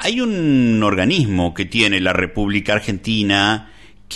hay un organismo que tiene la República Argentina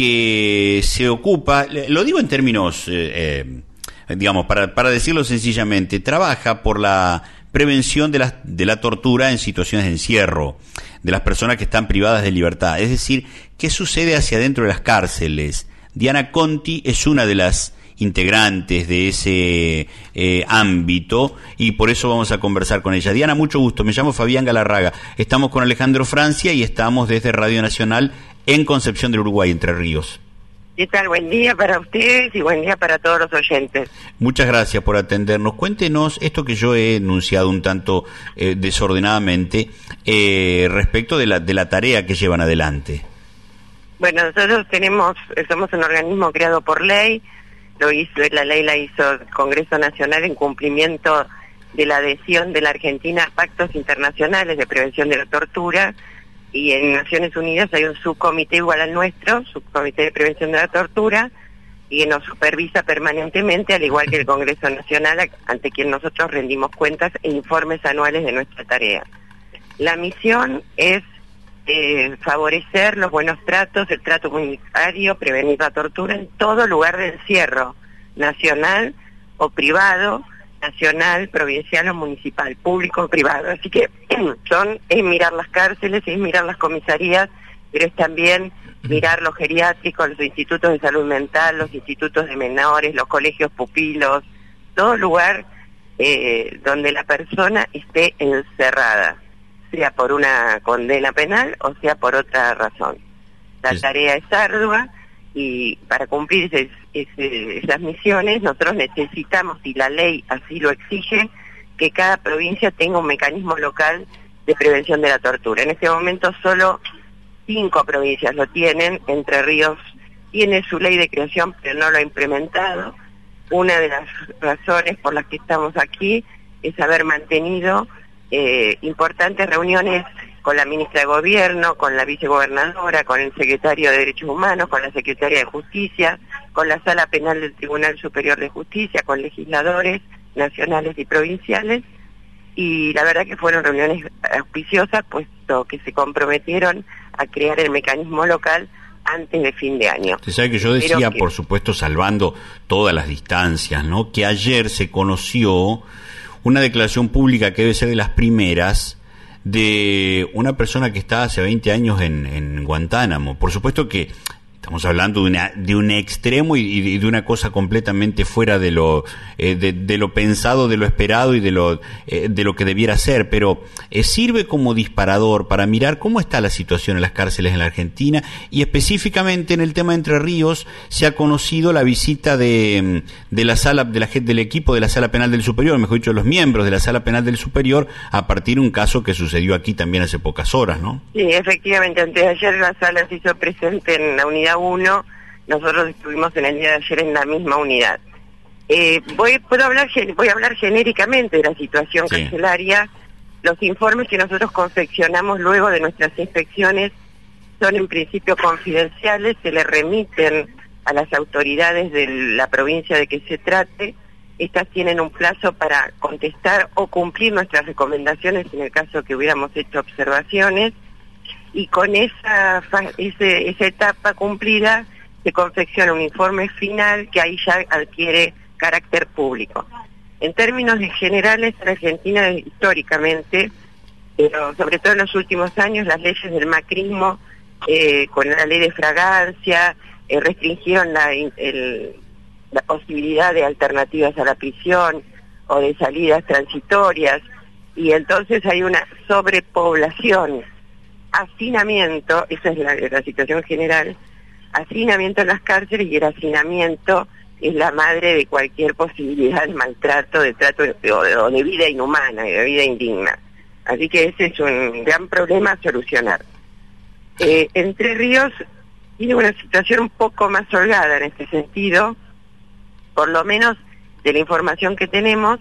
que se ocupa, lo digo en términos, digamos, para decirlo sencillamente, trabaja por la prevención de la tortura en situaciones de encierro, de las personas que están privadas de libertad. Es decir, ¿qué sucede hacia adentro de las cárceles? Diana Conti es una de las integrantes de ese ámbito y por eso vamos a conversar con ella. Diana, mucho gusto. Me llamo Fabián Galarraga. Estamos con Alejandro Francia y estamos desde Radio Nacional en Concepción del Uruguay, Entre Ríos. ¿Qué tal? Buen día para ustedes y buen día para todos los oyentes. Muchas gracias por atendernos. Cuéntenos esto que yo he enunciado un tanto desordenadamente respecto de la tarea que llevan adelante. Bueno, nosotros somos un organismo creado por ley. La ley la hizo el Congreso Nacional en cumplimiento de la adhesión de la Argentina a pactos internacionales de prevención de la tortura, y en Naciones Unidas hay un subcomité igual al nuestro, subcomité de prevención de la tortura, y que nos supervisa permanentemente, al igual que el Congreso Nacional, ante quien nosotros rendimos cuentas e informes anuales de nuestra tarea. La misión es favorecer los buenos tratos, el trato comunitario, prevenir la tortura en todo lugar de encierro, nacional o privado, nacional, provincial o municipal, público o privado. Así que es mirar las cárceles, es mirar las comisarías, pero es también mirar los geriátricos, los institutos de salud mental, los institutos de menores, los colegios pupilos, todo lugar donde la persona esté encerrada, sea por una condena penal o sea por otra razón. La tarea es ardua y para cumplir esas misiones nosotros necesitamos, y la ley así lo exige, que cada provincia tenga un mecanismo local de prevención de la tortura. En este momento solo 5 provincias lo tienen. Entre Ríos tiene su ley de creación pero no lo ha implementado. Una de las razones por las que estamos aquí es haber mantenido importantes reuniones con la ministra de Gobierno, con la vicegobernadora, con el secretario de Derechos Humanos, con la secretaria de Justicia, con la Sala Penal del Tribunal Superior de Justicia, con legisladores nacionales y provinciales, y la verdad que fueron reuniones auspiciosas, puesto que se comprometieron a crear el mecanismo local antes de fin de año. Usted sabe que yo decía, por supuesto, salvando todas las distancias, ¿no?, que ayer se conoció una declaración pública que debe ser de las primeras de una persona que está hace 20 años en Guantánamo. Por supuesto que estamos hablando de un extremo y de una cosa completamente fuera de lo pensado, de lo esperado y de lo que debiera ser, pero sirve como disparador para mirar cómo está la situación en las cárceles en la Argentina, y específicamente en el tema de Entre Ríos se ha conocido la visita de la sala del equipo de la Sala Penal del Superior, mejor dicho, los miembros de la Sala Penal del Superior, a partir de un caso que sucedió aquí también hace pocas horas, ¿no? Sí, efectivamente, antes de ayer la sala se hizo presente en la unidad 1, nosotros estuvimos en el día de ayer en la misma unidad. Voy a hablar genéricamente de la situación carcelaria. Los informes que nosotros confeccionamos luego de nuestras inspecciones son en principio confidenciales, se le remiten a las autoridades de la provincia de que se trate. Estas tienen un plazo para contestar o cumplir nuestras recomendaciones en el caso que hubiéramos hecho observaciones, y con esa etapa cumplida se confecciona un informe final que ahí ya adquiere carácter público. En términos generales, en Argentina históricamente, pero sobre todo en los últimos años, las leyes del macrismo, con la ley de fragancia, restringieron la posibilidad de alternativas a la prisión o de salidas transitorias, y entonces hay una sobrepoblación, hacinamiento, esa es la situación general, hacinamiento en las cárceles, y el hacinamiento es la madre de cualquier posibilidad de maltrato, de trato o de vida inhumana, de vida indigna. Así que ese es un gran problema a solucionar. Entre Ríos tiene una situación un poco más holgada en este sentido, por lo menos de la información que tenemos.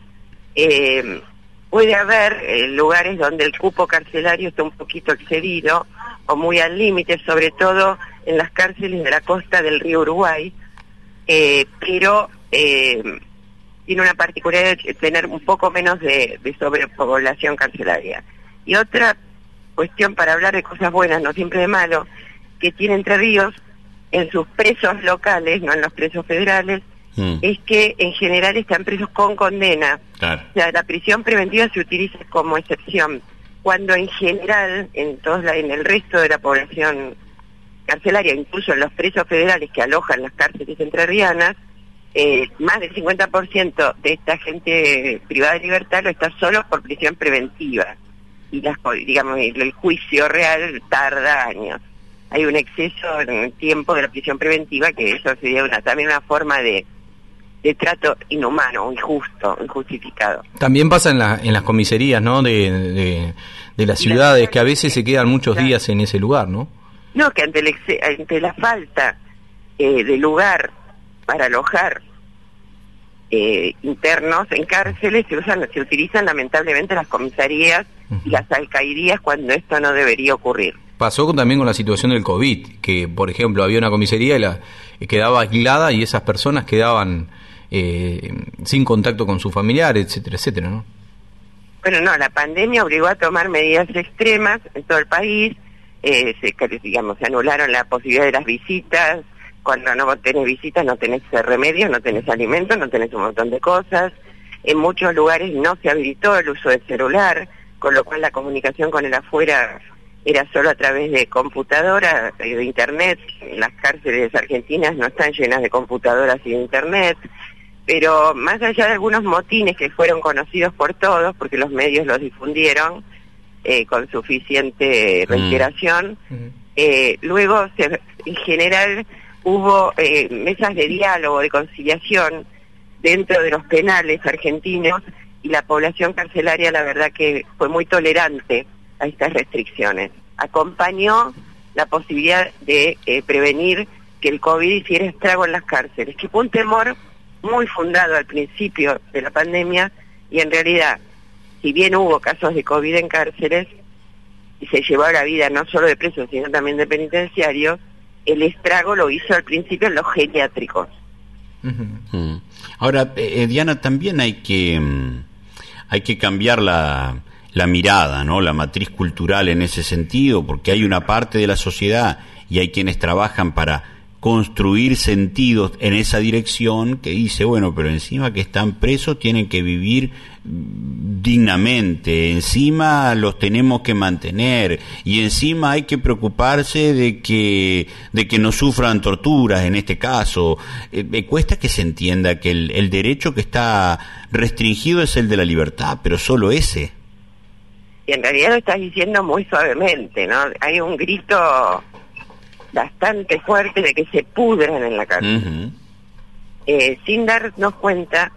Puede haber lugares donde el cupo carcelario está un poquito excedido o muy al límite, sobre todo en las cárceles de la costa del río Uruguay, pero tiene una particularidad de tener un poco menos de sobrepoblación carcelaria. Y otra cuestión para hablar de cosas buenas, no siempre de malo, que tiene Entre Ríos en sus presos locales, no en los presos federales, es que en general están presos con condena. Claro. O sea, la prisión preventiva se utiliza como excepción, cuando en general, en el resto de la población carcelaria, incluso en los presos federales que alojan las cárceles entrerrianas, más del 50% de esta gente privada de libertad lo está solo por prisión preventiva. Y el juicio real tarda años. Hay un exceso en el tiempo de la prisión preventiva, que eso sería también una forma de trato inhumano, injusto, injustificado. También pasa en las comisarías, ¿no? De las ciudades, que a veces se quedan muchos días en ese lugar, ¿no? No, que ante la falta de lugar para alojar internos en cárceles, se utilizan lamentablemente las comisarías y las alcaldías cuando esto no debería ocurrir. Pasó también con la situación del COVID, que por ejemplo había una comisaría y quedaba aislada y esas personas quedaban sin contacto con sus familiares, etcétera, etcétera, ¿no? Bueno, no, la pandemia obligó a tomar medidas extremas en todo el país, se anularon la posibilidad de las visitas. Cuando no tenés visitas no tenés remedios, no tenés alimentos, no tenés un montón de cosas. En muchos lugares no se habilitó el uso del celular, con lo cual la comunicación con el afuera era solo a través de computadora, de internet. Las cárceles argentinas no están llenas de computadoras y de internet, pero más allá de algunos motines que fueron conocidos por todos, porque los medios los difundieron con suficiente reiteración, luego en general hubo mesas de diálogo, de conciliación dentro de los penales argentinos, y la población carcelaria la verdad que fue muy tolerante a estas restricciones. Acompañó la posibilidad de prevenir que el COVID hiciera estrago en las cárceles, que fue un temor muy fundado al principio de la pandemia, y en realidad, si bien hubo casos de COVID en cárceles, y se llevó la vida no solo de presos, sino también de penitenciarios, el estrago lo hizo al principio en los geriátricos. Ahora, Diana, también hay que cambiar la mirada, ¿no? La matriz cultural en ese sentido, porque hay una parte de la sociedad y hay quienes trabajan para construir sentidos en esa dirección, que dice, bueno, pero encima que están presos tienen que vivir dignamente, encima los tenemos que mantener, y encima hay que preocuparse de que no sufran torturas en este caso. Me cuesta que se entienda que el derecho que está restringido es el de la libertad, pero solo ese. Y en realidad lo estás diciendo muy suavemente, ¿no? Hay un grito bastante fuerte de que se pudran en la cárcel. Sin darnos cuenta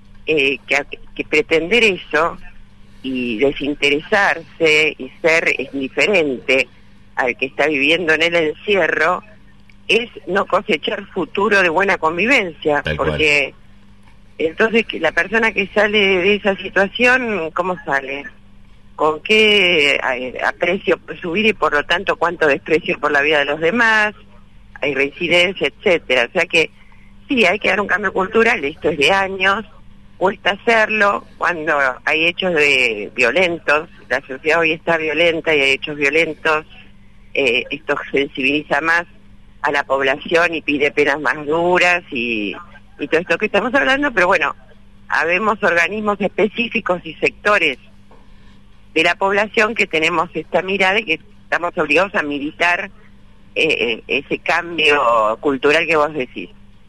que pretender eso y desinteresarse y ser indiferente al que está viviendo en el encierro es no cosechar futuro de buena convivencia. Tal porque cual. Entonces la persona que sale de esa situación, ¿cómo sale? ¿Con qué aprecio por su vida y por lo tanto cuánto desprecio por la vida de los demás? Hay reincidencia, etcétera. O sea que sí, hay que dar un cambio cultural, esto es de años, cuesta hacerlo cuando hay hechos violentos, la sociedad hoy está violenta y hay hechos violentos, esto sensibiliza más a la población y pide penas más duras y todo esto que estamos hablando, pero bueno, habemos organismos específicos y sectores de la población que tenemos esta mirada y que estamos obligados a militar ese cambio cultural que vos decís.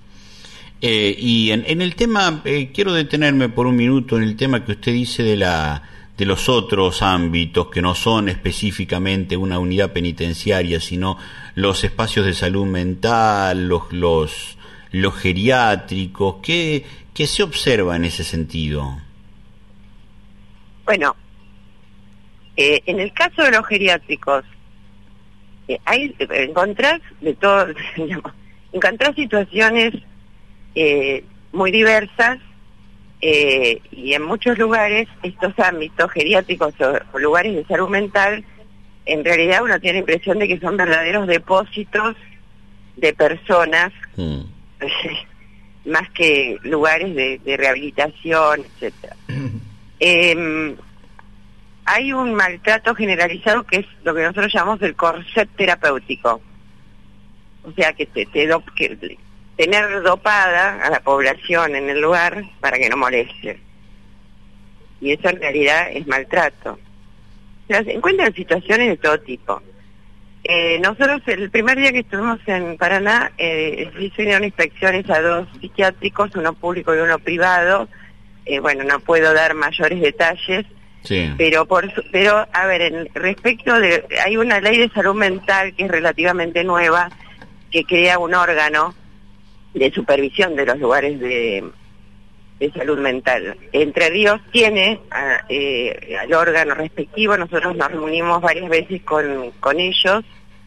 Y en el tema, quiero detenerme por un minuto en el tema que usted dice de los otros ámbitos que no son específicamente una unidad penitenciaria, sino los espacios de salud mental, los geriátricos. ¿Qué se observa en ese sentido? Bueno, en el caso de los geriátricos, encontrás de todo, digamos, encontrás situaciones muy diversas, y en muchos lugares estos ámbitos geriátricos o lugares de salud mental, en realidad uno tiene la impresión de que son verdaderos depósitos de personas, más que lugares de rehabilitación, etcétera. hay un maltrato generalizado que es lo que nosotros llamamos el corset terapéutico. O sea, que tener dopada a la población en el lugar para que no moleste. Y eso en realidad es maltrato. O sea, se encuentran situaciones de todo tipo. Nosotros el primer día que estuvimos en Paraná, se hicieron inspecciones a 2 psiquiátricos, uno público y uno privado. Bueno, no puedo dar mayores detalles, Sí. pero a ver, respecto de, hay una ley de salud mental que es relativamente nueva, que crea un órgano de supervisión de los lugares de salud mental. Entre Ríos tiene al órgano respectivo, nosotros nos reunimos varias veces con ellos.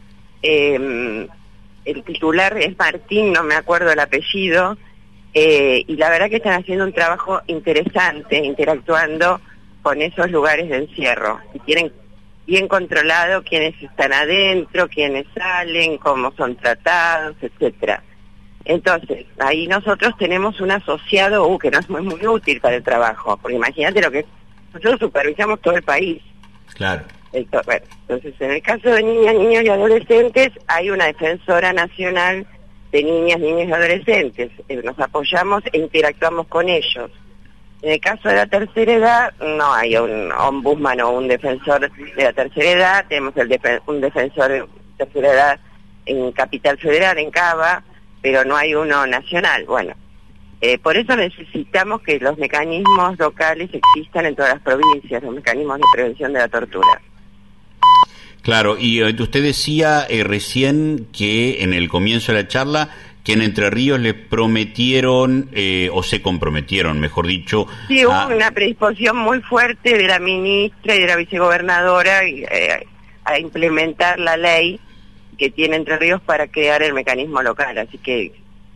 El titular es Martín, no me acuerdo el apellido, y la verdad que están haciendo un trabajo interesante, interactuando con esos lugares de encierro, y tienen bien controlado quiénes están adentro, quiénes salen, cómo son tratados, etcétera. Entonces, ahí nosotros tenemos un asociado que nos es muy útil para el trabajo, porque imagínate lo que nosotros supervisamos todo el país. Claro. Entonces, en el caso de niñas, niños y adolescentes, hay una defensora nacional de niñas, niños y adolescentes. Nos apoyamos e interactuamos con ellos. En el caso de la tercera edad, no hay un ombudsman o un defensor de la tercera edad. Tenemos un defensor de tercera edad en Capital Federal, en Cava, pero no hay uno nacional. Bueno, por eso necesitamos que los mecanismos locales existan en todas las provincias, los mecanismos de prevención de la tortura. Claro, y usted decía recién que en el comienzo de la charla que en Entre Ríos le prometieron, o se comprometieron, mejor dicho... Sí, hubo una predisposición muy fuerte de la ministra y de la vicegobernadora a implementar la ley que tiene Entre Ríos para crear el mecanismo local, así que...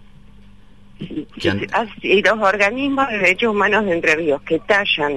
Y los organismos de derechos humanos de Entre Ríos que tallan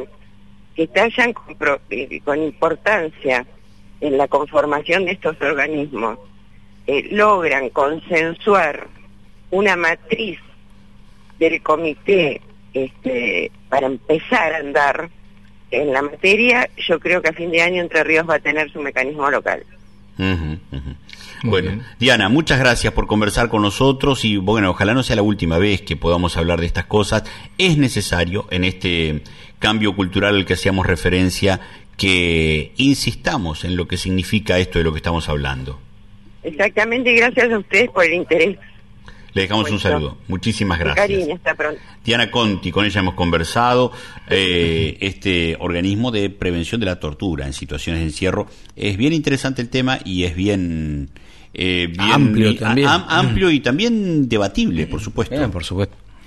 con importancia en la conformación de estos organismos, logran consensuar una matriz del comité para empezar a andar en la materia. Yo creo que a fin de año Entre Ríos va a tener su mecanismo local. Bueno, Diana, muchas gracias por conversar con nosotros y bueno, ojalá no sea la última vez que podamos hablar de estas cosas. Es necesario en este cambio cultural al que hacíamos referencia que insistamos en lo que significa esto de lo que estamos hablando. Exactamente, y gracias a ustedes por el interés. Le dejamos un saludo. Muchísimas gracias. Cariño, hasta pronto. Diana Conti, con ella hemos conversado. Este organismo de prevención de la tortura en situaciones de encierro. Es bien interesante el tema y es bien amplio también. Amplio y también debatible, por supuesto. Por supuesto.